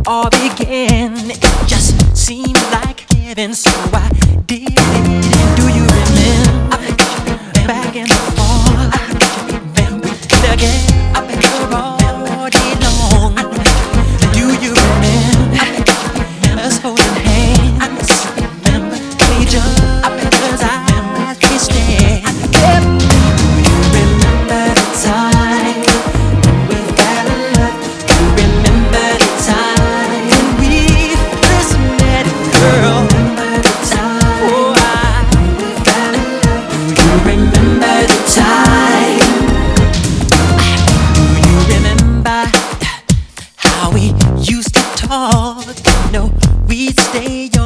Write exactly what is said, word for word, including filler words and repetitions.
all began. It just seemed like heaven, so I did it. Do you remember back in the fall? Remember together all day long. Do you remember us holding hands? Remember each other's eyes we stared. Do you remember the time we fell in love? Do you remember the time when we first met, girl? Remember the time, oh, I, we fell in love. Do you remember the time? Do you remember how we used to talk? You know, we'd stay